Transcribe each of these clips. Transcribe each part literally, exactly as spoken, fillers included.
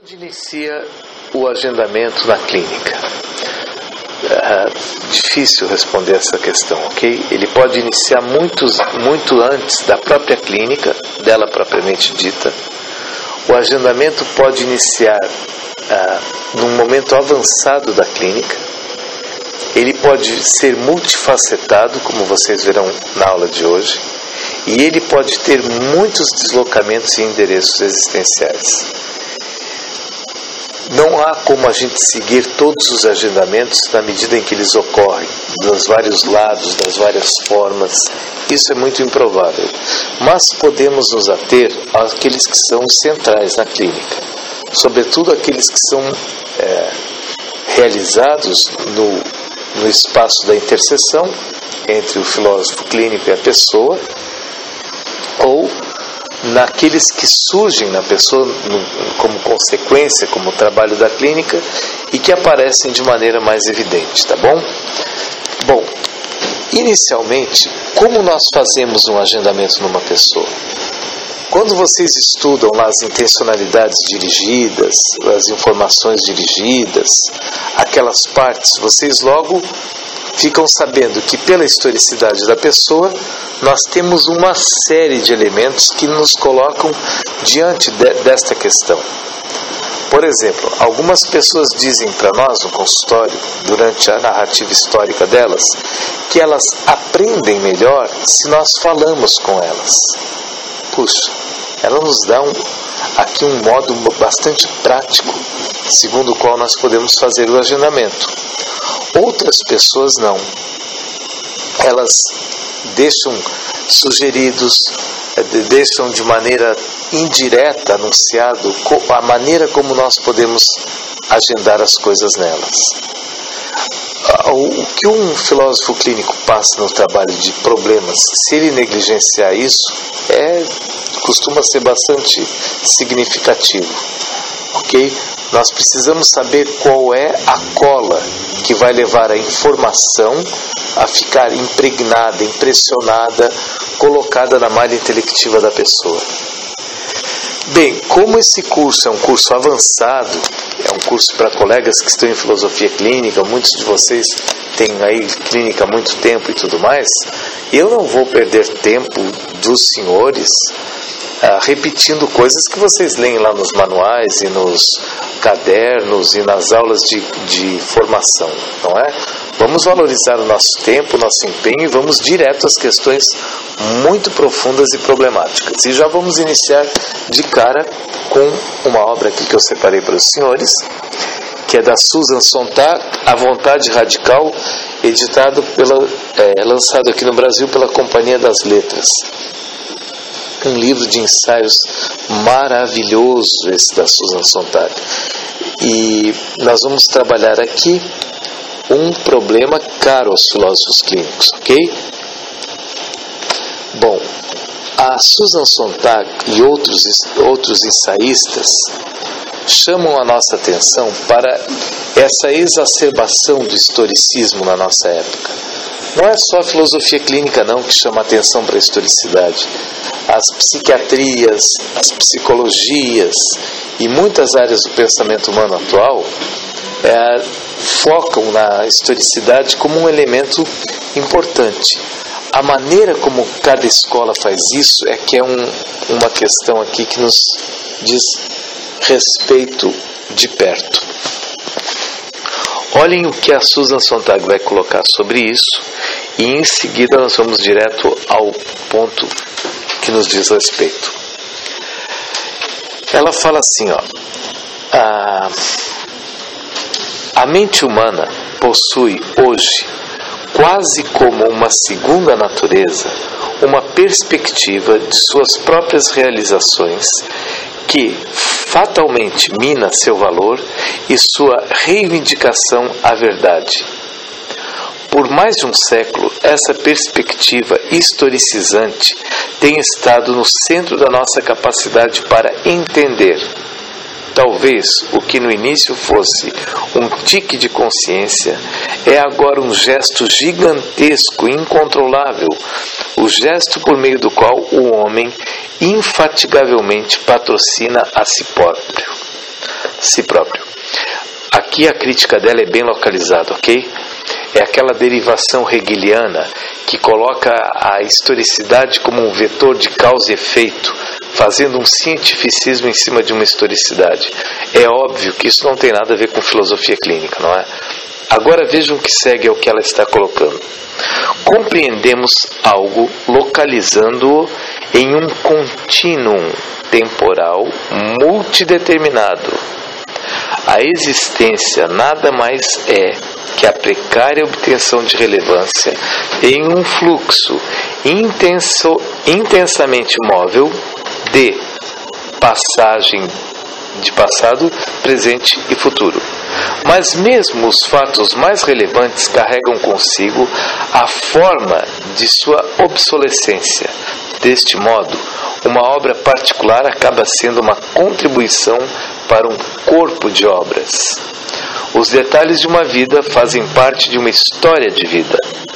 Onde inicia o agendamento na clínica? É difícil responder essa questão, ok? Ele pode iniciar muitos, muito antes da própria clínica, dela propriamente dita. O agendamento pode iniciar ah, num momento avançado da clínica. Ele pode ser multifacetado, como vocês verão na aula de hoje. E ele pode ter muitos deslocamentos e endereços existenciais. Não há como a gente seguir todos os agendamentos na medida em que eles ocorrem, dos vários lados, das várias formas. Isso é muito improvável. Mas podemos nos ater àqueles que são centrais na clínica, sobretudo aqueles que são é, realizados no, no espaço da interseção entre o filósofo clínico e a pessoa, ou naqueles que surgem na pessoa no, como consequência, como trabalho da clínica, e que aparecem de maneira mais evidente, tá bom? Bom, inicialmente, como nós fazemos um agendamento numa pessoa? Quando vocês estudam lá as intencionalidades dirigidas, as informações dirigidas, aquelas partes, vocês logo ficam sabendo que pela historicidade da pessoa, nós temos uma série de elementos que nos colocam diante de, desta questão. Por exemplo, algumas pessoas dizem para nós no consultório, durante a narrativa histórica delas, que elas aprendem melhor se nós falamos com elas. Puxa, ela nos dá um, aqui um modo bastante prático, segundo o qual nós podemos fazer o agendamento. Outras pessoas não. Elas deixam sugeridos, deixam de maneira indireta anunciado a maneira como nós podemos agendar as coisas nelas. O que um filósofo clínico passa no trabalho de problemas, se ele negligenciar isso, é, costuma ser bastante significativo, ok? Nós precisamos saber qual é a cola que vai levar a informação a ficar impregnada, impressionada, colocada na malha intelectiva da pessoa. Bem, como esse curso é um curso avançado, é um curso para colegas que estão em filosofia clínica, muitos de vocês têm aí clínica há muito tempo e tudo mais, eu não vou perder tempo dos senhores ah, repetindo coisas que vocês leem lá nos manuais e nos cadernos e nas aulas de, de formação, não é? Vamos valorizar o nosso tempo, o nosso empenho e vamos direto às questões muito profundas e problemáticas. E já vamos iniciar de cara com uma obra aqui que eu separei para os senhores, que é da Susan Sontag, A Vontade Radical, editado pela, é, lançado aqui no Brasil pela Companhia das Letras. Um livro de ensaios maravilhoso esse da Susan Sontag. E nós vamos trabalhar aqui um problema caro aos filósofos clínicos, ok? Bom, a Susan Sontag e outros, outros ensaístas chamam a nossa atenção para essa exacerbação do historicismo na nossa época. Não é só a filosofia clínica não que chama a atenção para a historicidade. As psiquiatrias, as psicologias e muitas áreas do pensamento humano atual é, focam na historicidade como um elemento importante. A maneira como cada escola faz isso é que é um, uma questão aqui que nos diz respeito de perto. Olhem o que a Susan Sontag vai colocar sobre isso e em seguida nós vamos direto ao ponto que nos diz respeito. Ela fala assim, ó, a, a mente humana possui hoje, quase como uma segunda natureza, uma perspectiva de suas próprias realizações que fatalmente mina seu valor e sua reivindicação à verdade. Por mais de um século, essa perspectiva historicizante tem estado no centro da nossa capacidade para entender. Talvez o que no início fosse um tique de consciência é agora um gesto gigantesco e incontrolável, o gesto por meio do qual o homem infatigavelmente patrocina a si próprio. si próprio. Aqui a crítica dela é bem localizada, ok? É aquela derivação hegeliana que coloca a historicidade como um vetor de causa e efeito, fazendo um cientificismo em cima de uma historicidade. É óbvio que isso não tem nada a ver com filosofia clínica, não é? Agora vejam o que segue ao que ela está colocando. Compreendemos algo localizando-o em um contínuo temporal multideterminado. A existência nada mais é que a precária obtenção de relevância em um fluxo intenso, intensamente móvel de passagem de passado, presente e futuro. Mas mesmo os fatos mais relevantes carregam consigo a forma de sua obsolescência. Deste modo, uma obra particular acaba sendo uma contribuição para um corpo de obras. Os detalhes de uma vida fazem parte de uma história de vida.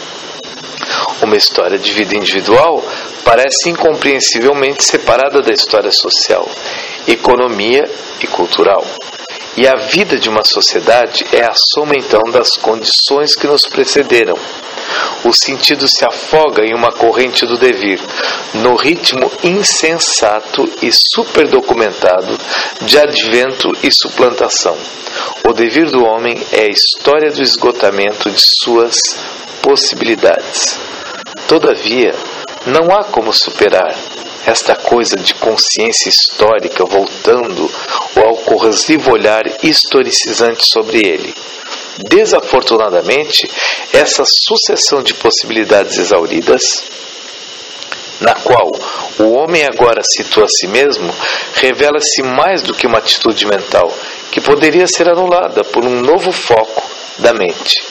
Uma história de vida individual parece incompreensivelmente separada da história social, economia e cultural. E a vida de uma sociedade é a soma então das condições que nos precederam. O sentido se afoga em uma corrente do devir, no ritmo insensato e superdocumentado de advento e suplantação. O devir do homem é a história do esgotamento de suas possibilidades. Todavia, não há como superar esta coisa de consciência histórica voltando ou ao corrosivo olhar historicizante sobre ele. Desafortunadamente, essa sucessão de possibilidades exauridas, na qual o homem agora situa a si mesmo, revela-se mais do que uma atitude mental, que poderia ser anulada por um novo foco da mente.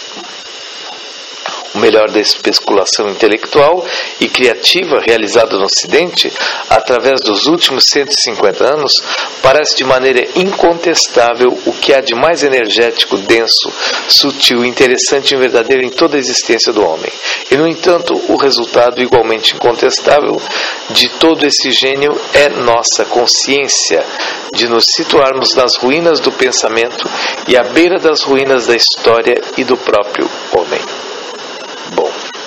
O melhor da especulação intelectual e criativa realizada no Ocidente, através dos últimos cento e cinquenta anos, parece de maneira incontestável o que há de mais energético, denso, sutil, interessante e verdadeiro em toda a existência do homem. E, no entanto, o resultado igualmente incontestável de todo esse gênio é nossa consciência de nos situarmos nas ruínas do pensamento e à beira das ruínas da história e do próprio homem. Bom,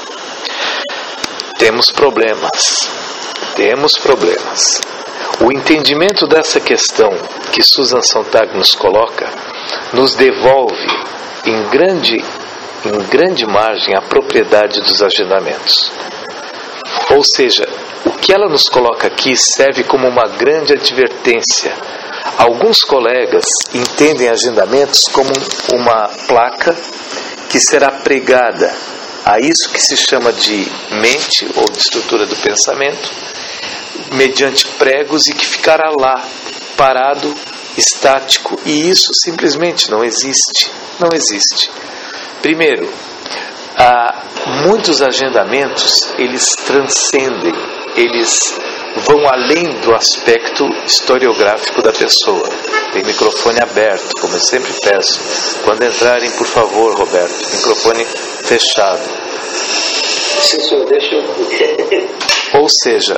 temos problemas, temos problemas. O entendimento dessa questão que Susan Sontag nos coloca, nos devolve em grande, em grande margem a propriedade dos agendamentos. Ou seja, o que ela nos coloca aqui serve como uma grande advertência. Alguns colegas entendem agendamentos como uma placa que será pregada a isso que se chama de mente ou de estrutura do pensamento, mediante pregos, e que ficará lá, parado, estático, e isso simplesmente não existe. Não existe. Primeiro, há muitos agendamentos, eles transcendem, eles vão além do aspecto historiográfico da pessoa. Tem microfone aberto, como eu sempre peço. Quando entrarem, por favor, Roberto, microfone fechado. Sim, senhor, deixa eu... Ou seja,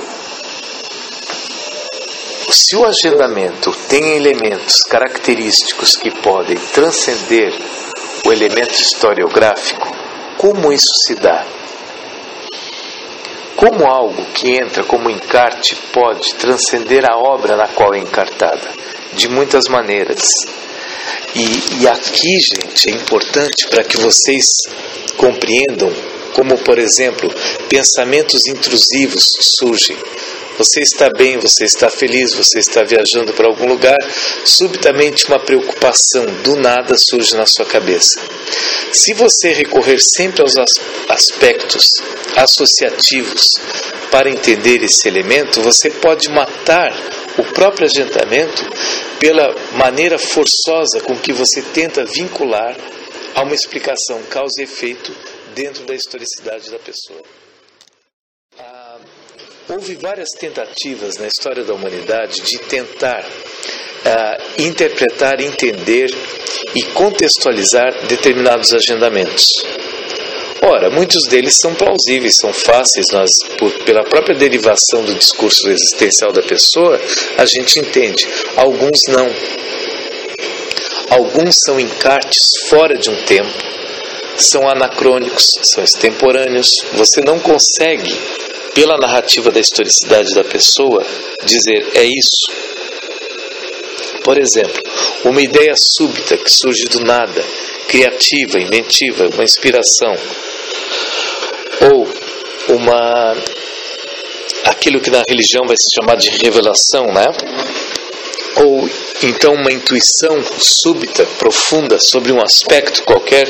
se o agendamento tem elementos característicos que podem transcender o elemento historiográfico, como isso se dá? Como algo que entra como encarte pode transcender a obra na qual é encartada? De muitas maneiras. E, e aqui, gente, é importante para que vocês compreendam como, por exemplo, pensamentos intrusivos surgem. Você está bem, você está feliz, você está viajando para algum lugar, subitamente uma preocupação do nada surge na sua cabeça. Se você recorrer sempre aos aspectos associativos para entender esse elemento, você pode matar o próprio agendamento pela maneira forçosa com que você tenta vincular a uma explicação causa e efeito dentro da historicidade da pessoa. Ah, houve várias tentativas na história da humanidade de tentar ah, interpretar, entender e contextualizar determinados agendamentos. Ora, muitos deles são plausíveis, são fáceis, nós, por, pela própria derivação do discurso existencial da pessoa, a gente entende. Alguns não. Alguns são encartes fora de um tempo, são anacrônicos, são extemporâneos. Você não consegue, pela narrativa da historicidade da pessoa, dizer é isso. Por exemplo, uma ideia súbita que surge do nada, criativa, inventiva, uma inspiração, ou uma aquilo que na religião vai se chamar de revelação, né? Ou então uma intuição súbita, profunda sobre um aspecto qualquer,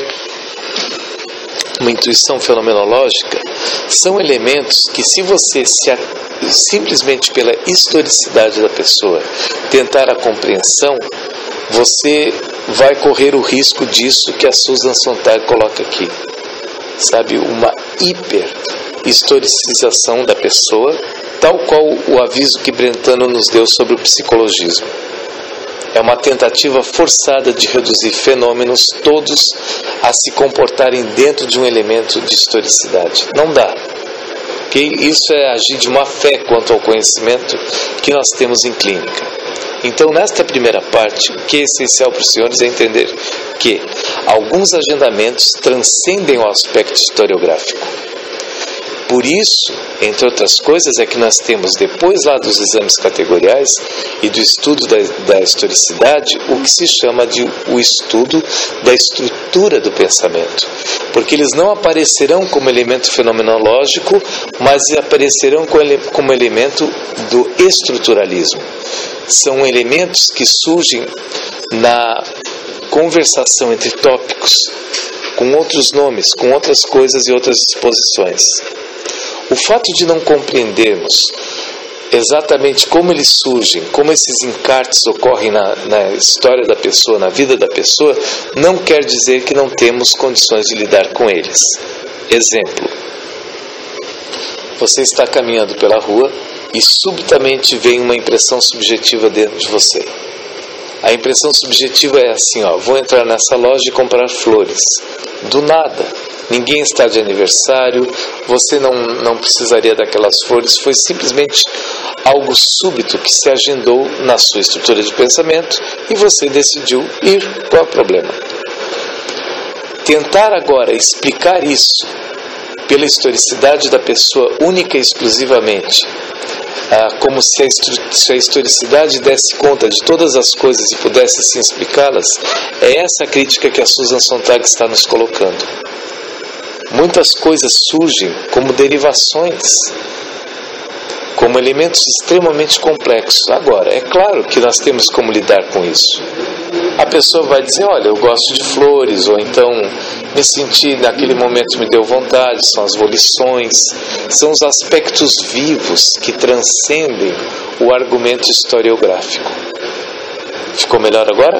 uma intuição fenomenológica, são elementos que, se você se a, simplesmente pela historicidade da pessoa tentar a compreensão, você vai correr o risco disso que a Susan Sontag coloca aqui, sabe, uma hiper historicização da pessoa, tal qual o aviso que Brentano nos deu sobre o psicologismo. É uma tentativa forçada de reduzir fenômenos todos a se comportarem dentro de um elemento de historicidade. Não dá. Okay? Isso é agir de má fé quanto ao conhecimento que nós temos em clínica. Então, nesta primeira parte, o que é essencial para os senhores é entender que alguns agendamentos transcendem o aspecto historiográfico. Por isso, entre outras coisas, é que nós temos, depois lá dos exames categoriais e do estudo da, da historicidade, o que se chama de o estudo da estrutura do pensamento. Porque eles não aparecerão como elemento fenomenológico, mas aparecerão como elemento do estruturalismo. São elementos que surgem na conversação entre tópicos, com outros nomes, com outras coisas e outras exposições. O fato de não compreendermos exatamente como eles surgem, como esses encartes ocorrem na, na história da pessoa, na vida da pessoa, não quer dizer que não temos condições de lidar com eles. Exemplo: você está caminhando pela rua e subitamente vem uma impressão subjetiva dentro de você. A impressão subjetiva é assim, ó, vou entrar nessa loja e comprar flores. Do nada. Ninguém está de aniversário, você não, não precisaria daquelas flores, foi simplesmente algo súbito que se agendou na sua estrutura de pensamento e você decidiu ir. Qual é o problema? Tentar agora explicar isso pela historicidade da pessoa única e exclusivamente, ah, como se a, se a historicidade desse conta de todas as coisas e pudesse assim explicá-las, é essa a crítica que a Susan Sontag está nos colocando. Muitas coisas surgem como derivações, como elementos extremamente complexos. Agora, é claro que nós temos como lidar com isso. A pessoa vai dizer, olha, eu gosto de flores, ou então me senti, naquele momento me deu vontade, são as volições, são os aspectos vivos que transcendem o argumento historiográfico. Ficou melhor agora?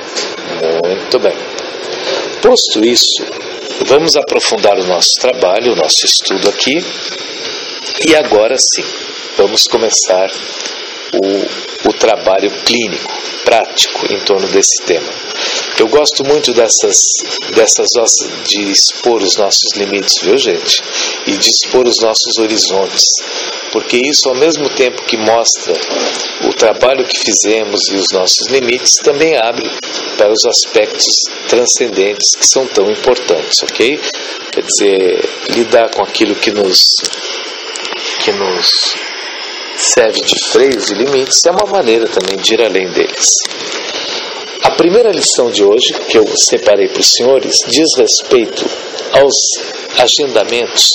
Muito bem. Posto isso, vamos aprofundar o nosso trabalho, o nosso estudo aqui, e agora sim, vamos começar o, o trabalho clínico, prático, em torno desse tema. Eu gosto muito dessas, dessas de expor os nossos limites, viu, gente? E de expor os nossos horizontes, porque isso, ao mesmo tempo que mostra o trabalho que fizemos e os nossos limites, também abre para os aspectos transcendentes que são tão importantes, ok? Quer dizer, lidar com aquilo que nos, que nos serve de freios e limites é uma maneira também de ir além deles. A primeira lição de hoje, que eu separei para os senhores, diz respeito aos agendamentos.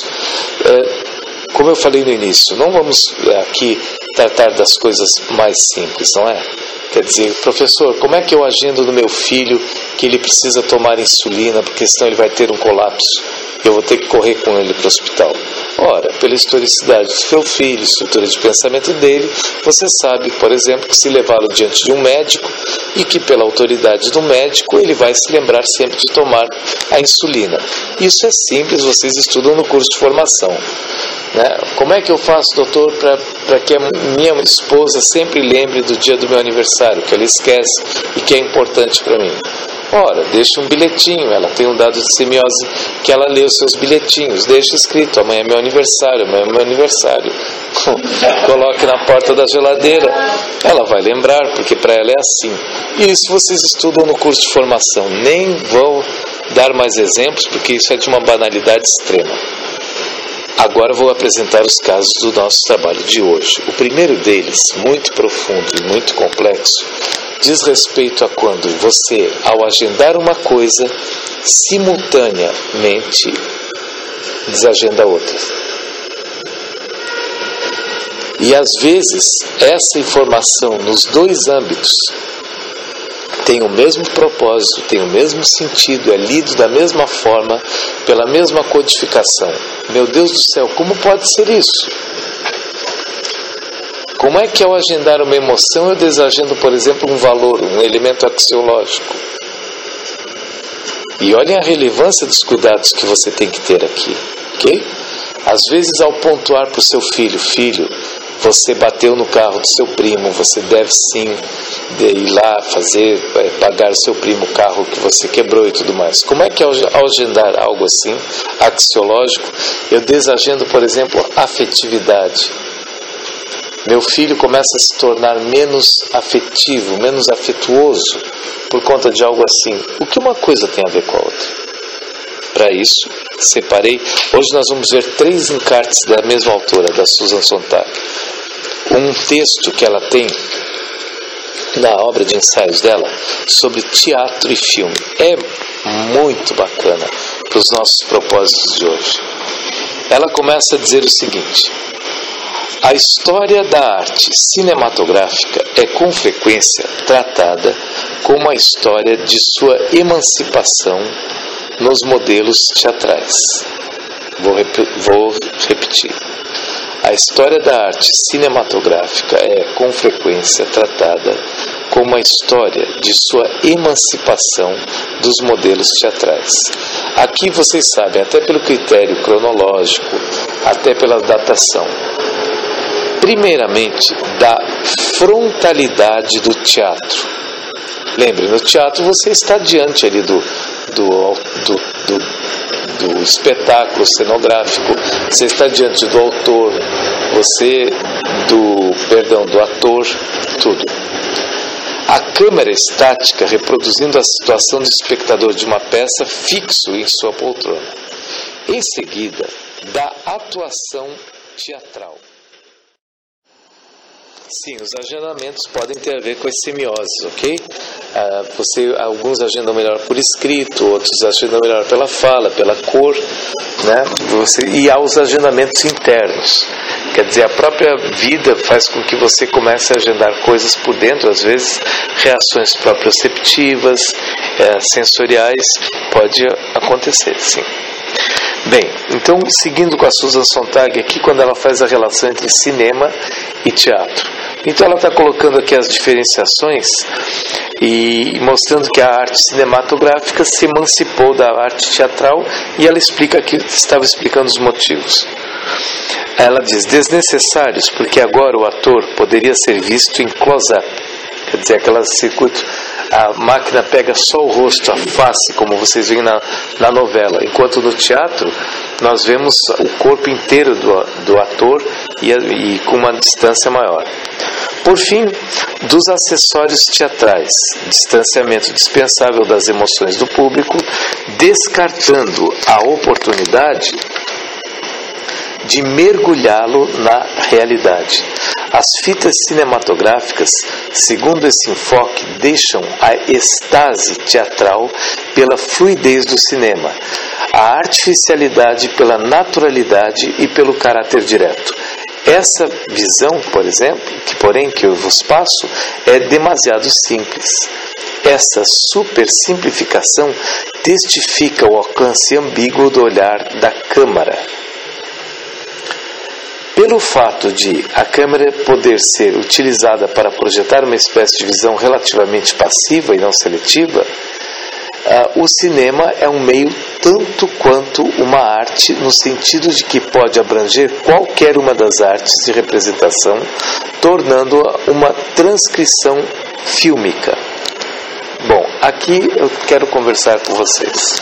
É, como eu falei no início, não vamos aqui tratar das coisas mais simples, não é? Quer dizer, professor, como é que eu agendo no meu filho que ele precisa tomar insulina, porque senão ele vai ter um colapso e eu vou ter que correr com ele para o hospital? Ora, pela historicidade do seu filho, estrutura de pensamento dele, você sabe, por exemplo, que se levá-lo diante de um médico e que pela autoridade do médico ele vai se lembrar sempre de tomar a insulina. Isso é simples, vocês estudam no curso de formação. Né? Como é que eu faço, doutor, para que a minha esposa sempre lembre do dia do meu aniversário, que ela esquece e que é importante para mim? Ora, deixa um bilhetinho, ela tem um dado de semiose que ela lê os seus bilhetinhos, deixa escrito, amanhã é meu aniversário, amanhã é meu aniversário. coloque na porta da geladeira. Ela vai lembrar, porque para ela é assim. E isso vocês estudam no curso de formação. Nem vou dar mais exemplos, porque isso é de uma banalidade extrema. Agora vou apresentar os casos do nosso trabalho de hoje. O primeiro deles, muito profundo e muito complexo, diz respeito a quando você, ao agendar uma coisa, simultaneamente desagenda outra. E às vezes, essa informação nos dois âmbitos tem o mesmo propósito, tem o mesmo sentido, é lido da mesma forma, pela mesma codificação. Meu Deus do céu, como pode ser isso? Como é que ao agendar uma emoção eu desagendo, por exemplo, um valor, um elemento axiológico? E olhem a relevância dos cuidados que você tem que ter aqui, ok? Às vezes, ao pontuar para o seu filho, filho, você bateu no carro do seu primo, você deve sim de ir lá fazer, pagar o seu primo o carro que você quebrou e tudo mais. Como é que ao agendar algo assim, axiológico, eu desagendo, por exemplo, afetividade? Meu filho começa a se tornar menos afetivo, menos afetuoso por conta de algo assim. O que uma coisa tem a ver com a outra? Para isso, separei. Hoje nós vamos ver três encartes da mesma autora, da Susan Sontag. Um texto que ela tem na obra de ensaios dela sobre teatro e filme. É muito bacana para os nossos propósitos de hoje. Ela começa a dizer o seguinte: a história da arte cinematográfica é com frequência tratada como a história de sua emancipação nos modelos teatrais. Vou, rep- vou repetir. A história da arte cinematográfica é, com frequência, tratada como a história de sua emancipação dos modelos teatrais. Aqui vocês sabem, até pelo critério cronológico, até pela datação. Primeiramente, da frontalidade do teatro. Lembre, no teatro você está diante ali do, do, do, do do espetáculo cenográfico, você está diante do autor, você do, perdão, do ator, tudo. A câmera estática reproduzindo a situação do espectador de uma peça fixo em sua poltrona. Em seguida, da atuação teatral. Sim, os agendamentos podem ter a ver com as semioses, ok? Ah, você, alguns agendam melhor por escrito, outros agendam melhor pela fala, pela cor, né? Você, e há os agendamentos internos. Quer dizer, a própria vida faz com que você comece a agendar coisas por dentro, às vezes reações proprioceptivas, é, sensoriais, pode acontecer, sim. Bem, então, seguindo com a Susan Sontag aqui, quando ela faz a relação entre cinema e teatro. Então ela está colocando aqui as diferenciações e mostrando que a arte cinematográfica se emancipou da arte teatral, e ela explica aqui, estava explicando os motivos. Ela diz, desnecessários, porque agora o ator poderia ser visto em close-up, quer dizer, aquela circuito, a máquina pega só o rosto, a face, como vocês veem na, na novela, enquanto no teatro nós vemos o corpo inteiro do, do ator e, e com uma distância maior. Por fim, dos acessórios teatrais, distanciamento dispensável das emoções do público, descartando a oportunidade de mergulhá-lo na realidade. As fitas cinematográficas, segundo esse enfoque, deixam a extase teatral pela fluidez do cinema, a artificialidade pela naturalidade e pelo caráter direto. Essa visão, por exemplo, que porém que eu vos passo, é demasiado simples. Essa supersimplificação testifica o alcance ambíguo do olhar da câmara. Pelo fato de a câmera poder ser utilizada para projetar uma espécie de visão relativamente passiva e não seletiva, Uh, o cinema é um meio tanto quanto uma arte, no sentido de que pode abranger qualquer uma das artes de representação, tornando-a uma transcrição fílmica. Bom, aqui eu quero conversar com vocês.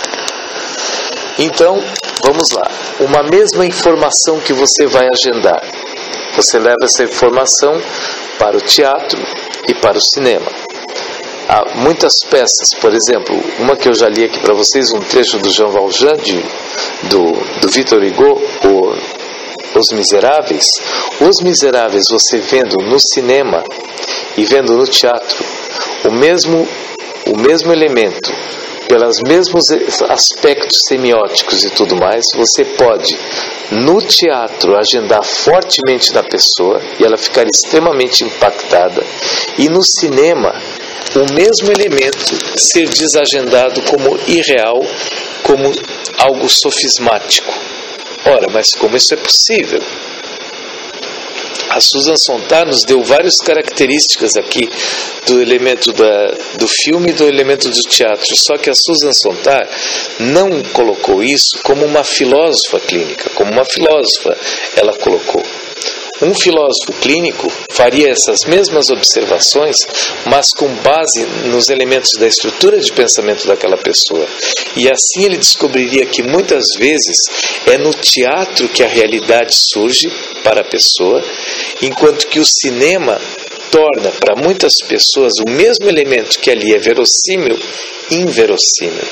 Então, vamos lá. Uma mesma informação que você vai agendar. Você leva essa informação para o teatro e para o cinema. Há muitas peças, por exemplo, uma que eu já li aqui para vocês, um trecho do Jean Valjean, de, do, do Victor Hugo, o, Os Miseráveis. Os Miseráveis, você vendo no cinema e vendo no teatro o mesmo, o mesmo elemento, pelos mesmos aspectos semióticos e tudo mais, você pode, no teatro, agendar fortemente na pessoa e ela ficar extremamente impactada, e no cinema, o mesmo elemento ser desagendado como irreal, como algo sofismático. Ora, mas como isso é possível? A Susan Sontag nos deu várias características aqui do elemento da, do filme e do elemento do teatro, só que a Susan Sontag não colocou isso como uma filósofa clínica, como uma filósofa ela colocou. Um filósofo clínico faria essas mesmas observações, mas com base nos elementos da estrutura de pensamento daquela pessoa. E assim ele descobriria que muitas vezes é no teatro que a realidade surge para a pessoa, enquanto que o cinema torna para muitas pessoas o mesmo elemento que ali é verossímil, inverossímil.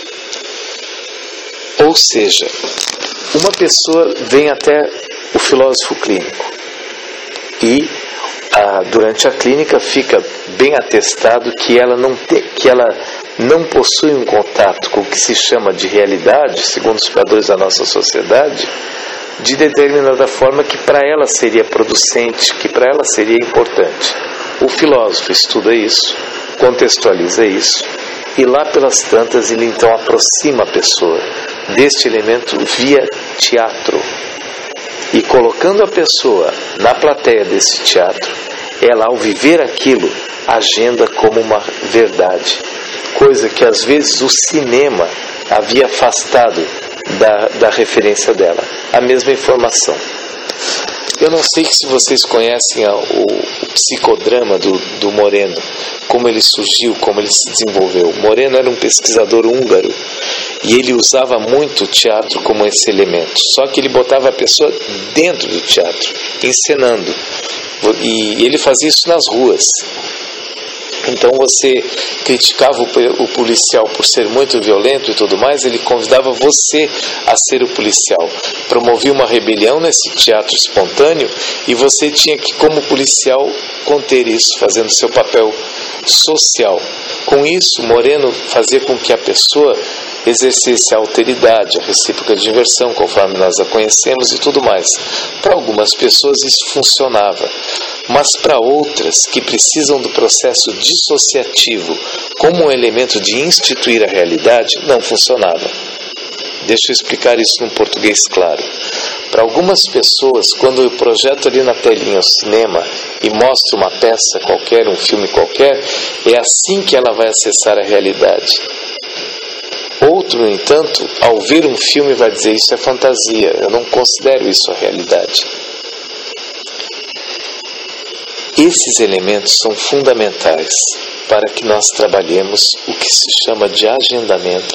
Ou seja, uma pessoa vem até o filósofo clínico e ah, durante a clínica fica bem atestado que ela, não te, que ela não possui um contato com o que se chama de realidade, segundo os padrões da nossa sociedade, de determinada forma que para ela seria producente, que para ela seria importante. O filósofo estuda isso, contextualiza isso, e lá pelas tantas ele então aproxima a pessoa deste elemento via teatro. E colocando a pessoa na plateia desse teatro, ela, ao viver aquilo, agenda como uma verdade, coisa que às vezes o cinema havia afastado da, da referência dela, a mesma informação. Eu não sei se vocês conhecem a, o, o psicodrama do, do Moreno, como ele surgiu, como ele se desenvolveu. Moreno era um pesquisador húngaro e ele usava muito o teatro como esse elemento, só que ele botava a pessoa dentro do teatro, encenando, e ele fazia isso nas ruas. Então você criticava o policial por ser muito violento e tudo mais, ele convidava você a ser o policial. Promovia uma rebelião nesse teatro espontâneo e você tinha que, como policial, conter isso, fazendo seu papel social. Com isso, Moreno fazia com que a pessoa exercesse a alteridade, a recíproca de inversão, conforme nós a conhecemos e tudo mais. Para algumas pessoas isso funcionava, mas para outras que precisam do processo dissociativo como um elemento de instituir a realidade, não funcionava. Deixa eu explicar isso num português claro. Para algumas pessoas, quando eu projeto ali na telinha o cinema e mostro uma peça qualquer, um filme qualquer, é assim que ela vai acessar a realidade. Outro, no entanto, ao ver um filme vai dizer: isso é fantasia, eu não considero isso a realidade. Esses elementos são fundamentais para que nós trabalhemos o que se chama de agendamento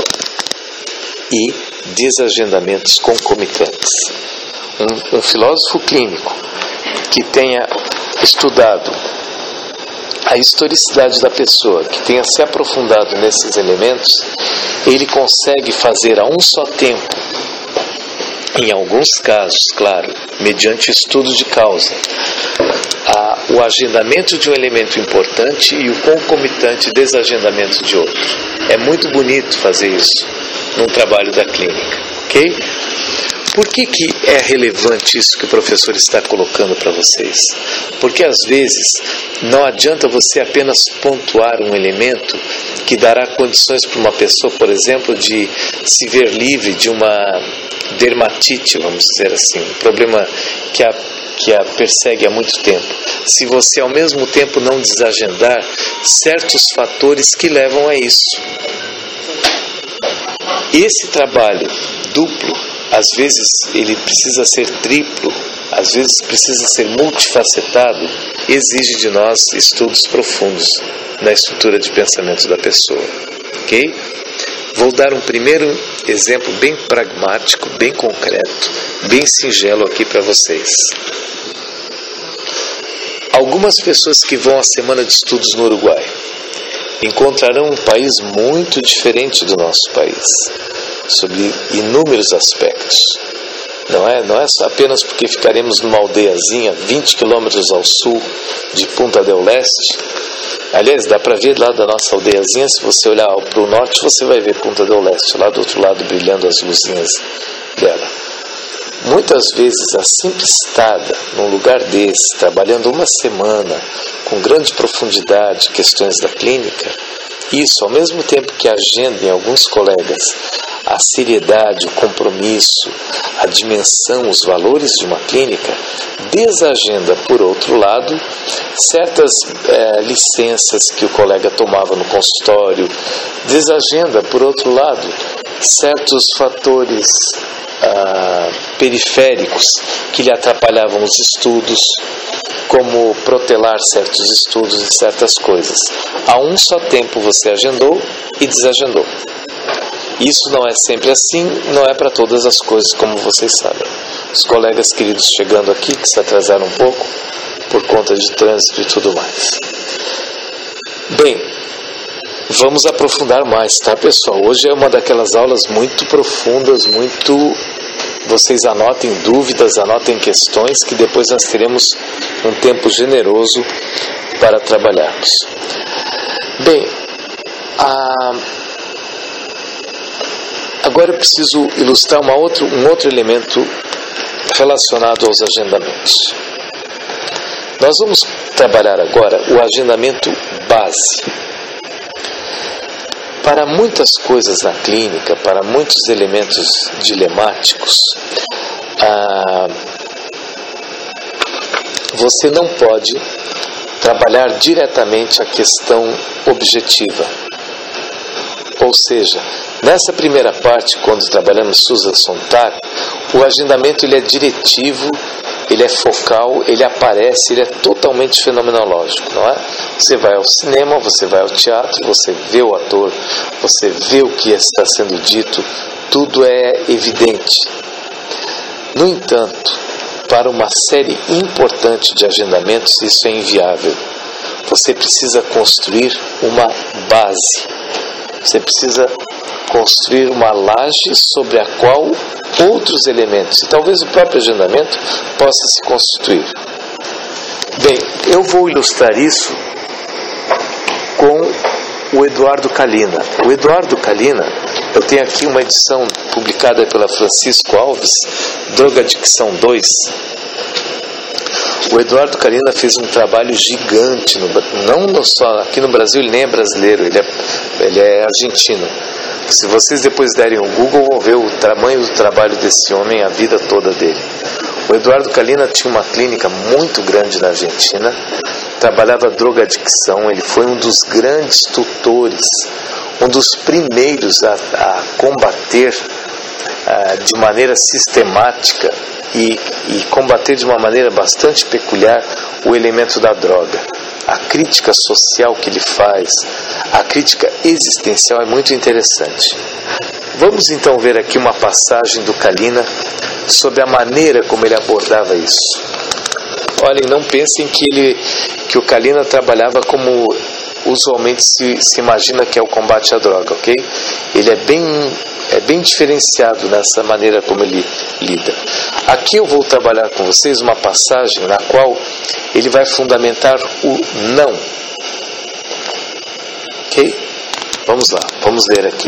e desagendamentos concomitantes. Um, um filósofo clínico que tenha estudado a historicidade da pessoa, que tenha se aprofundado nesses elementos, ele consegue fazer a um só tempo, em alguns casos, claro, mediante estudo de causa, a, o agendamento de um elemento importante e o concomitante desagendamento de outro. É muito bonito fazer isso num trabalho da clínica, ok? Por que que é relevante isso que o professor está colocando para vocês? Porque às vezes não adianta você apenas pontuar um elemento que dará condições para uma pessoa, por exemplo, de se ver livre de uma dermatite, vamos dizer assim, um problema que a, que a persegue há muito tempo. Se você ao mesmo tempo não desagendar certos fatores que levam a isso. Esse trabalho duplo, às vezes ele precisa ser triplo, às vezes precisa ser multifacetado, exige de nós estudos profundos na estrutura de pensamento da pessoa, ok? Vou dar um primeiro exemplo bem pragmático, bem concreto, bem singelo aqui para vocês. Algumas pessoas que vão à Semana de Estudos no Uruguai encontrarão um país muito diferente do nosso país, sobre inúmeros aspectos. Não é, não é só apenas porque ficaremos numa aldeiazinha vinte quilômetros ao sul de Punta del Este. Aliás, dá para ver lá da nossa aldeiazinha, se você olhar para o norte, você vai ver Punta del Este, lá do outro lado brilhando as luzinhas dela. Muitas vezes a simples estada num lugar desse, trabalhando uma semana, com grande profundidade, questões da clínica, isso, ao mesmo tempo que agenda em alguns colegas a seriedade, o compromisso, a dimensão, os valores de uma clínica, desagenda, por outro lado, certas é, licenças que o colega tomava no consultório, desagenda, por outro lado, certos fatores ah, periféricos que lhe atrapalhavam os estudos, como protelar certos estudos e certas coisas. A um só tempo você agendou e desagendou. Isso não é sempre assim, não é para todas as coisas, como vocês sabem. Os colegas queridos chegando aqui, que se atrasaram um pouco, por conta de trânsito e tudo mais. Bem, vamos aprofundar mais, tá, pessoal? Hoje é uma daquelas aulas muito profundas, muito... Vocês anotem dúvidas, anotem questões, que depois nós teremos um tempo generoso para trabalharmos. Bem, a... agora eu preciso ilustrar uma outro, um outro elemento relacionado aos agendamentos. Nós vamos trabalhar agora o agendamento base. Para muitas coisas na clínica, para muitos elementos dilemáticos, ah, você não pode trabalhar diretamente a questão objetiva. Ou seja, nessa primeira parte, quando trabalhamos Susan Sontag, o agendamento ele é diretivo, ele é focal, ele aparece, ele é totalmente fenomenológico, não é? Você vai ao cinema, você vai ao teatro, você vê o ator, você vê o que está sendo dito, tudo é evidente. No entanto, para uma série importante de agendamentos, isso é inviável. Você precisa construir uma base. Você precisa construir uma laje sobre a qual outros elementos, e talvez o próprio agendamento, possa se constituir. Bem, eu vou ilustrar isso com o Eduardo Kalina. O Eduardo Kalina, eu tenho aqui uma edição publicada pela Francisco Alves, Drogadicção dois. O Eduardo Kalina fez um trabalho gigante, no, não só aqui no Brasil, ele nem é brasileiro, ele é, ele é argentino. Se vocês depois derem um Google, vão ver o tamanho do trabalho desse homem, a vida toda dele. O Eduardo Kalina tinha uma clínica muito grande na Argentina, trabalhava drogadicção, ele foi um dos grandes tutores, um dos primeiros a, a combater a, de maneira sistemática e, e combater de uma maneira bastante peculiar o elemento da droga. A crítica social que ele faz, a crítica existencial é muito interessante. Vamos então ver aqui uma passagem do Kalina sobre a maneira como ele abordava isso. Olhem, não pensem que, ele, que o Kalina trabalhava como usualmente se, se imagina que é o combate à droga, ok? Ele é bem, é bem diferenciado nessa maneira como ele lida. Aqui eu vou trabalhar com vocês uma passagem na qual ele vai fundamentar o não. Ok? Vamos lá, vamos ler aqui.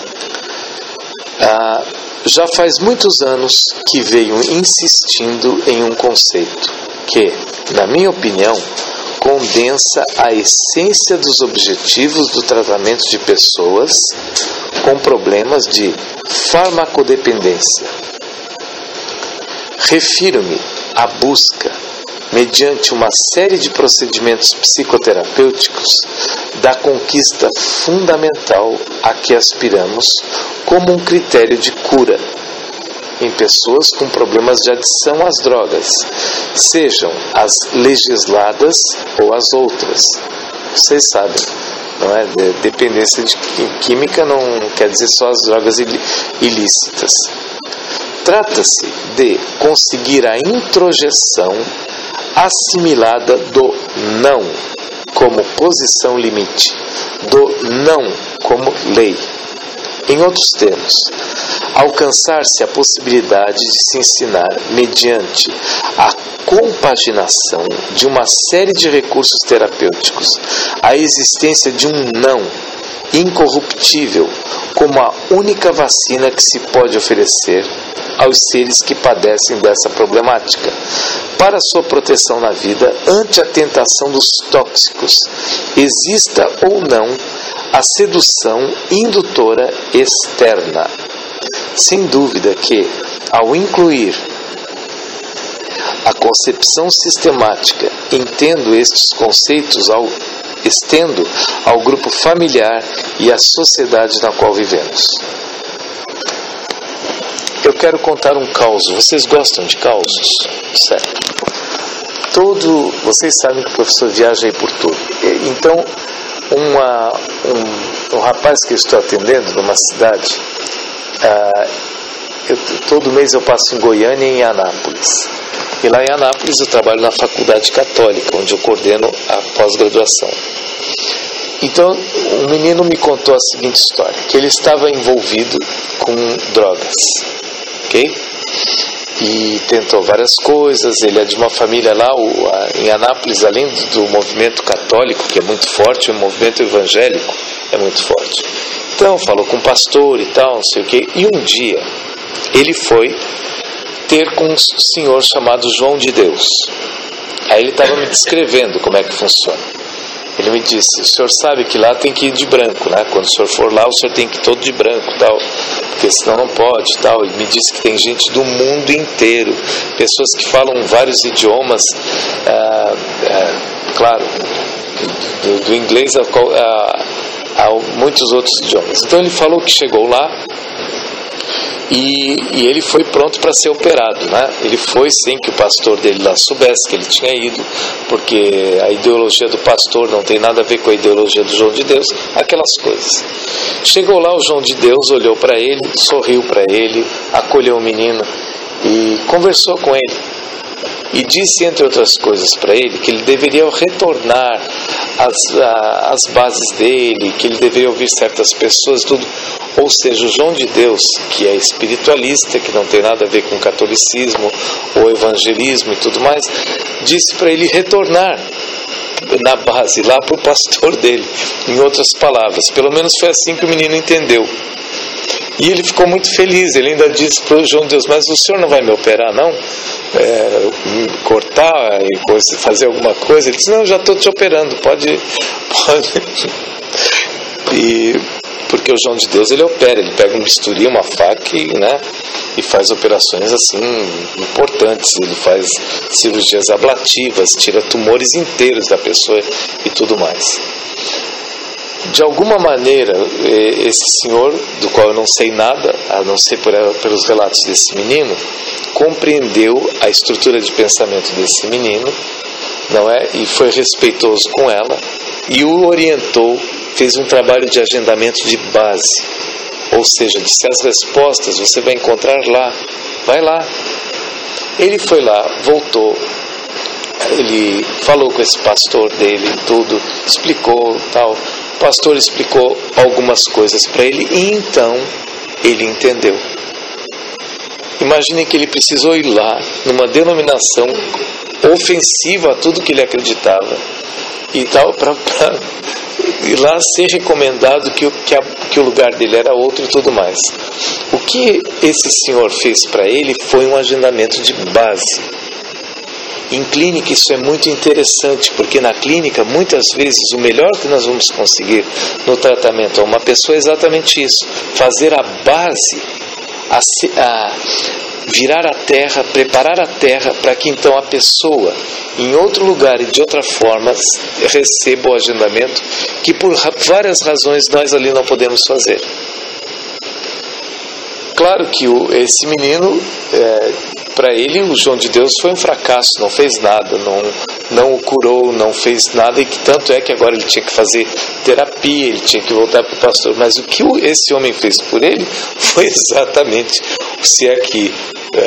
Ah, já faz muitos anos que venho insistindo em um conceito que, na minha opinião, condensa a essência dos objetivos do tratamento de pessoas com problemas de farmacodependência. Refiro-me à busca, mediante uma série de procedimentos psicoterapêuticos, da conquista fundamental a que aspiramos como um critério de cura em pessoas com problemas de adição às drogas, sejam as legisladas ou as outras. Vocês sabem, não é? De, dependência de química não quer dizer só as drogas ilícitas. Trata-se de conseguir a introjeção assimilada do não como posição limite, do não como lei. Em outros termos, alcançar-se a possibilidade de se ensinar mediante a compaginação de uma série de recursos terapêuticos a existência de um não incorruptível como a única vacina que se pode oferecer aos seres que padecem dessa problemática, para sua proteção na vida ante a tentação dos tóxicos, exista ou não a sedução indutora externa. Sem dúvida que, ao incluir a concepção sistemática, entendo estes conceitos ao estendo ao grupo familiar e à sociedade na qual vivemos. Eu quero contar um caos. Vocês gostam de causos? Certo. Todo, vocês sabem que o professor viaja aí por tudo. Então, uma, um, um rapaz que eu estou atendendo numa cidade, uh, eu, todo mês eu passo em Goiânia e em Anápolis. E lá em Anápolis eu trabalho na Faculdade Católica, onde eu coordeno a pós-graduação. Então, um menino me contou a seguinte história, que ele estava envolvido com drogas, ok? E tentou várias coisas, ele é de uma família lá, o, a, em Anápolis, além do movimento católico, que é muito forte, o movimento evangélico é muito forte. Então, falou com o pastor e tal, não sei o quê, e um dia ele foi ter com um senhor chamado João de Deus. Aí ele estava me descrevendo como é que funciona. Ele me disse, o senhor sabe que lá tem que ir de branco, né? Quando o senhor for lá, o senhor tem que ir todo de branco, tal, porque senão não pode, tal. Ele me disse que tem gente do mundo inteiro, pessoas que falam vários idiomas, ah, ah, claro, do, do inglês a, a, a muitos outros idiomas. Então ele falou que chegou lá, E, e ele foi pronto para ser operado, né? Ele foi sem que o pastor dele lá soubesse que ele tinha ido, porque a ideologia do pastor não tem nada a ver com a ideologia do João de Deus, aquelas coisas. Chegou lá o João de Deus, olhou para ele, sorriu para ele, acolheu o menino e conversou com ele. E disse, entre outras coisas, para ele que ele deveria retornar às, às bases dele, que ele deveria ouvir certas pessoas, tudo. Ou seja, o João de Deus, que é espiritualista, que não tem nada a ver com catolicismo ou evangelismo e tudo mais, disse para ele retornar na base, lá para o pastor dele, em outras palavras. Pelo menos foi assim que o menino entendeu. E ele ficou muito feliz. Ele ainda disse para o João de Deus, mas o senhor não vai me operar, não? É, cortar e fazer alguma coisa? Ele disse, não, já estou te operando, pode... pode. E... porque o João de Deus, ele opera, ele pega um bisturi, uma faca e, né, e faz operações assim importantes, ele faz cirurgias ablativas, tira tumores inteiros da pessoa e tudo mais. De alguma maneira, esse senhor, do qual eu não sei nada, a não ser por, pelos relatos desse menino, compreendeu a estrutura de pensamento desse menino, não é? E foi respeitoso com ela e o orientou, fez um trabalho de agendamento de base, ou seja, disse as respostas você vai encontrar lá, vai lá. Ele foi lá, voltou, ele falou com esse pastor dele, tudo, explicou, tal. O pastor explicou algumas coisas para ele e então ele entendeu. Imaginem que ele precisou ir lá numa denominação ofensiva a tudo que ele acreditava e tal, para ir lá ser recomendado que, que, a, que o lugar dele era outro e tudo mais. O que esse senhor fez para ele foi um agendamento de base. Em clínica isso é muito interessante, porque na clínica muitas vezes o melhor que nós vamos conseguir no tratamento a uma pessoa é exatamente isso, fazer a base, a, a virar a terra, preparar a terra para que então a pessoa em outro lugar e de outra forma receba o agendamento que por várias razões nós ali não podemos fazer. Claro que o, esse menino, é, para ele o João de Deus foi um fracasso, não fez nada, não, não o curou, não fez nada, e que tanto é que agora ele tinha que fazer terapia, ele tinha que voltar para o pastor. Mas o que esse homem fez por ele foi exatamente, se é que é,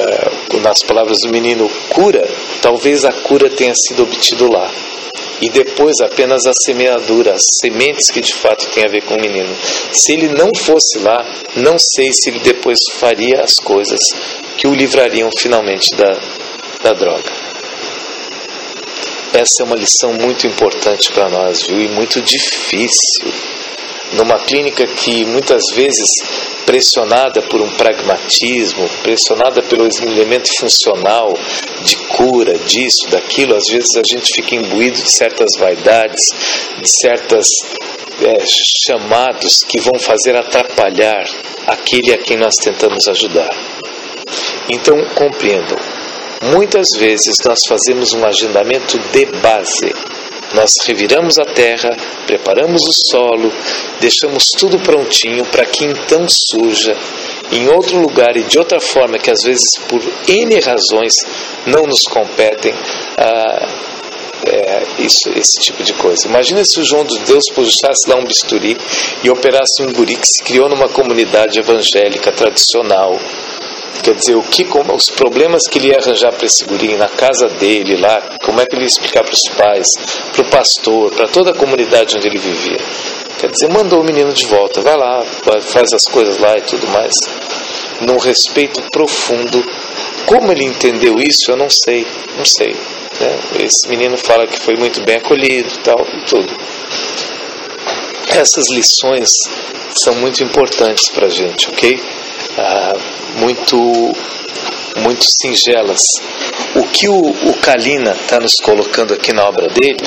nas palavras do menino, cura, talvez a cura tenha sido obtida lá. E depois apenas a semeadura, as sementes que de fato tem a ver com o menino. Se ele não fosse lá, não sei se ele depois faria as coisas que o livrariam finalmente da, da droga. Essa é uma lição muito importante para nós, viu? E muito difícil. Numa clínica que muitas vezes, pressionada por um pragmatismo, pressionada pelo elemento funcional de cura, disso, daquilo, às vezes a gente fica imbuído de certas vaidades, de certos é, chamados que vão fazer atrapalhar aquele a quem nós tentamos ajudar. Então, compreendam, muitas vezes nós fazemos um agendamento de base. Nós reviramos a terra, preparamos o solo, deixamos tudo prontinho para que então surja em outro lugar e de outra forma que às vezes por N razões não nos competem ah, é, isso, esse tipo de coisa. Imagina se o João de Deus puxasse lá um bisturi e operasse um guri que se criou numa comunidade evangélica tradicional. Quer dizer, o que, como, os problemas que ele ia arranjar para esse guri na casa dele lá, como é que ele ia explicar para os pais, para o pastor, para toda a comunidade onde ele vivia. Quer dizer, mandou o menino de volta, vai lá, faz as coisas lá e tudo mais. Num respeito profundo. Como ele entendeu isso, eu não sei, não sei. Né? Esse menino fala que foi muito bem acolhido e tal, e tudo. Essas lições são muito importantes para a gente, ok? Ah, muito, muito singelas. O que o, o Kalina está nos colocando aqui na obra dele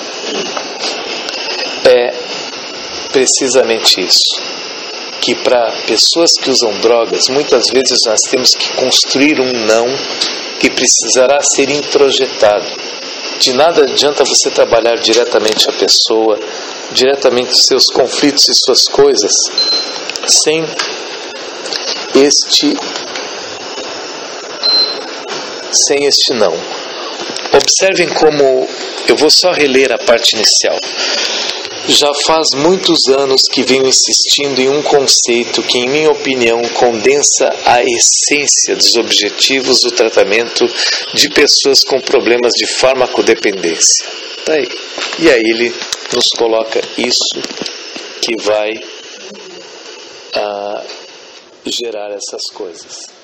é precisamente isso, que para pessoas que usam drogas, muitas vezes nós temos que construir um não que precisará ser introjetado. De nada adianta você trabalhar diretamente a pessoa, diretamente os seus conflitos e suas coisas, sem este sem este não. Observem como eu vou só reler a parte inicial. Já faz muitos anos que venho insistindo em um conceito que, em minha opinião, condensa a essência dos objetivos do tratamento de pessoas com problemas de farmacodependência. Tá aí. E aí ele nos coloca isso que vai ah, gerar essas coisas.